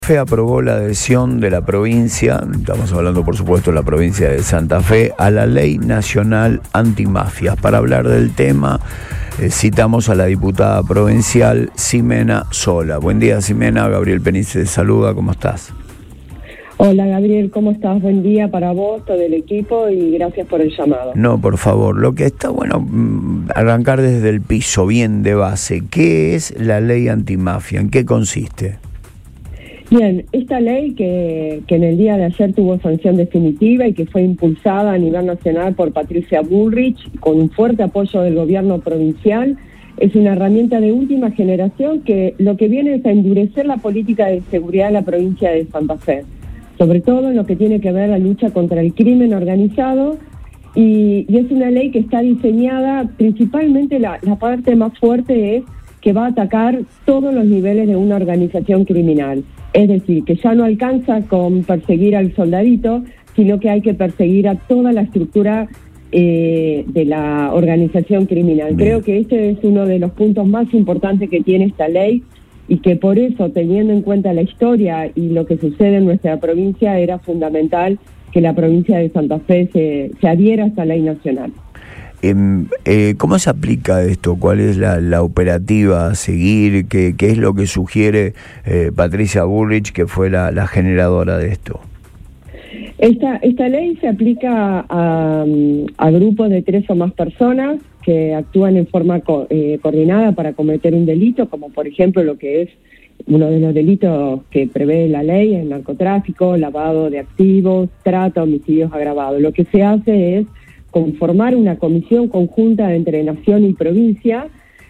Fe aprobó la adhesión de la provincia, estamos hablando por supuesto de la provincia de Santa Fe, a la Ley Nacional Antimafias. Para hablar del tema, citamos a la diputada provincial Ximena Sola. Buen día, Ximena. Gabriel Penice te saluda, ¿cómo estás? Hola Gabriel, ¿cómo estás? Buen día para vos, todo el equipo, y gracias por el llamado. No, por favor, lo que está bueno, arrancar desde el piso, bien de base. ¿Qué es la Ley Antimafia? ¿En qué consiste? Bien, esta ley que en el día de ayer tuvo sanción definitiva y que fue impulsada a nivel nacional por Patricia Bullrich con un fuerte apoyo del gobierno provincial, es una herramienta de última generación que lo que viene es a endurecer la política de seguridad de la provincia de Santa Fe, sobre todo en lo que tiene que ver la lucha contra el crimen organizado, y es una ley que está diseñada, principalmente la parte más fuerte es que va a atacar todos los niveles de una organización criminal. Es decir, que ya no alcanza con perseguir al soldadito, sino que hay que perseguir a toda la estructura de la organización criminal. Bien. Creo que este es uno de los puntos más importantes que tiene esta ley y que por eso, teniendo en cuenta la historia y lo que sucede en nuestra provincia, era fundamental que la provincia de Santa Fe se adhiera a esta ley nacional. ¿Cómo se aplica esto? ¿Cuál es la operativa a seguir? ¿Qué es lo que sugiere Patricia Bullrich, que fue la generadora de esto? Esta ley se aplica a grupos de 3 o más personas que actúan en forma coordinada para cometer un delito, como por ejemplo lo que es uno de los delitos que prevé la ley, el narcotráfico, lavado de activos, trata, homicidios agravados. Lo que se hace es conformar una comisión conjunta entre nación y provincia,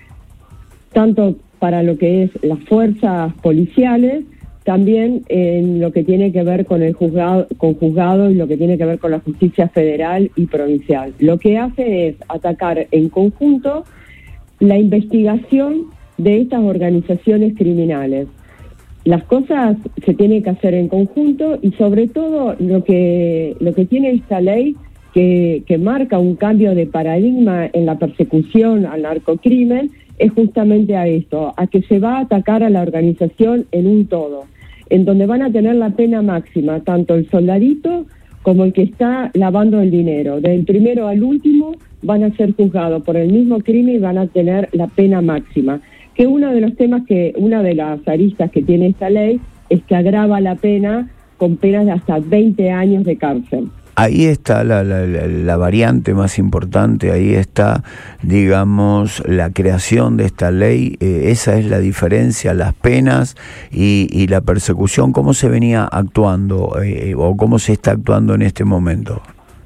tanto para lo que es las fuerzas policiales, también en lo que tiene que ver con el juzgado y lo que tiene que ver con la justicia federal y provincial. Lo que hace es atacar en conjunto la investigación de estas organizaciones criminales. Las cosas se tienen que hacer en conjunto y sobre todo lo que tiene esta ley que marca un cambio de paradigma en la persecución al narcocrimen es justamente a esto, a que se va a atacar a la organización en un todo, en donde van a tener la pena máxima, tanto el soldadito como el que está lavando el dinero. Del primero al último van a ser juzgados por el mismo crimen y van a tener la pena máxima. Que una de las aristas que tiene esta ley es que agrava la pena con penas de hasta 20 años de cárcel. Ahí está la variante más importante, ahí está, digamos, la creación de esta ley. Esa es la diferencia, las penas y la persecución. ¿Cómo se venía actuando o cómo se está actuando en este momento?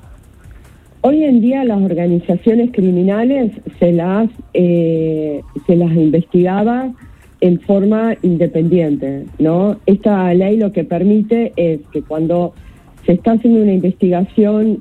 Hoy en día las organizaciones criminales se las investigaba en forma independiente, ¿no? Esta ley lo que permite es que cuando se está haciendo una investigación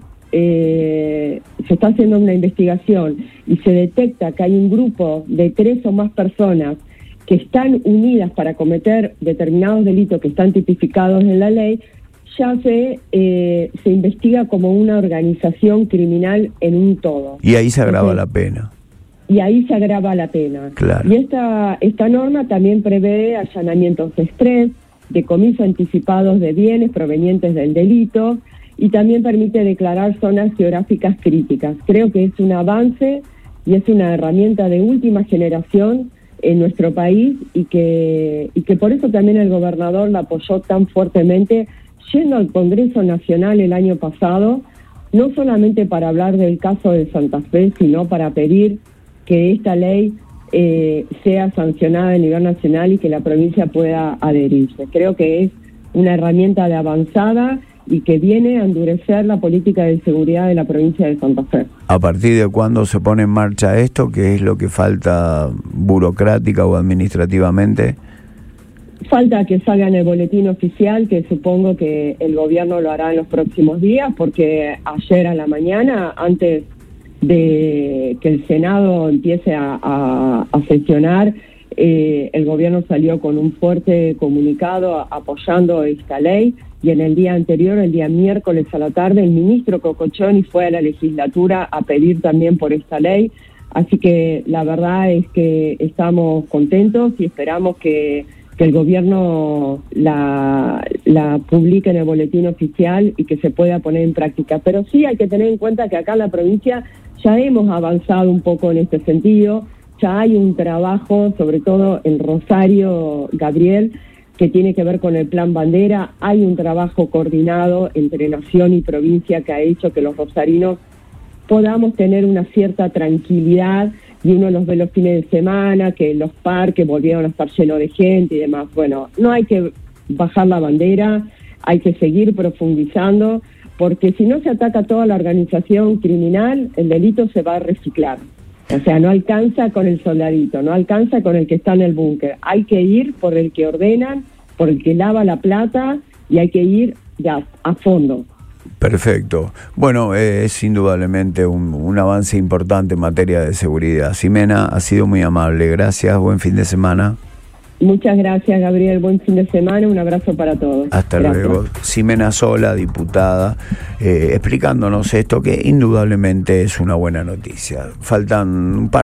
y se detecta que hay un grupo de 3 o más personas que están unidas para cometer determinados delitos que están tipificados en la ley, ya se investiga como una organización criminal en un todo. Y ahí se agrava la pena. Y ahí se agrava la pena. Claro. Y esta norma también prevé allanamientos express, decomiso anticipados de bienes provenientes del delito, y también permite declarar zonas geográficas críticas. Creo que es un avance y es una herramienta de última generación en nuestro país y que por eso también el gobernador la apoyó tan fuertemente, yendo al Congreso Nacional el año pasado, no solamente para hablar del caso de Santa Fe, sino para pedir que esta ley sea sancionada a nivel nacional y que la provincia pueda adherirse. Creo que es una herramienta de avanzada y que viene a endurecer la política de seguridad de la provincia de Santa Fe. ¿A partir de cuándo se pone en marcha esto? ¿Qué es lo que falta burocrática o administrativamente? Falta que salga en el boletín oficial, que supongo que el gobierno lo hará en los próximos días, porque ayer a la mañana, antes de que el Senado empiece a sesionar, el gobierno salió con un fuerte comunicado apoyando esta ley, y en el día anterior, el día miércoles a la tarde, el ministro Cocochoni fue a la legislatura a pedir también por esta ley. Así que la verdad es que estamos contentos y esperamos que que el gobierno la publique en el boletín oficial y que se pueda poner en práctica. Pero sí hay que tener en cuenta que acá en la provincia ya hemos avanzado un poco en este sentido, ya hay un trabajo, sobre todo en Rosario, Gabriel, que tiene que ver con el Plan Bandera. Hay un trabajo coordinado entre Nación y provincia que ha hecho que los rosarinos podamos tener una cierta tranquilidad, y uno los ve los fines de semana, que los parques volvieron a estar llenos de gente y demás. Bueno, no hay que bajar la bandera, hay que seguir profundizando, porque si no se ataca toda la organización criminal, el delito se va a reciclar. O sea, no alcanza con el soldadito, no alcanza con el que está en el búnker. Hay que ir por el que ordenan, por el que lava la plata, y hay que ir ya a fondo. Perfecto. Bueno, es indudablemente un avance importante en materia de seguridad. Ximena, ha sido muy amable. Gracias. Buen fin de semana. Muchas gracias, Gabriel. Buen fin de semana. Un abrazo para todos. Hasta luego. Ximena Sola, diputada, explicándonos esto que indudablemente es una buena noticia. Faltan un par